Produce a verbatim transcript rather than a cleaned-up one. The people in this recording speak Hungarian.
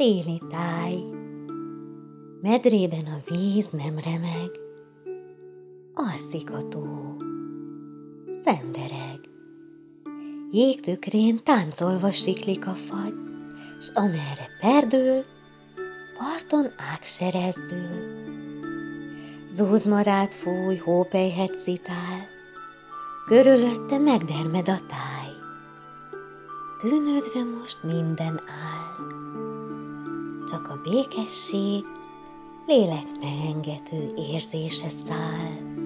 téli táj. Medrében a víz nem remeg, alszik a tó, szendereg. Jégtükrén táncolva siklik a fagy, s amerre perdül, parton ágserezdül. Zúzmarát fúj, hópelyhet szitál, körülötte megdermed a táj. Tűnődve most minden áll, csak a békesség lélekmelengető érzése száll.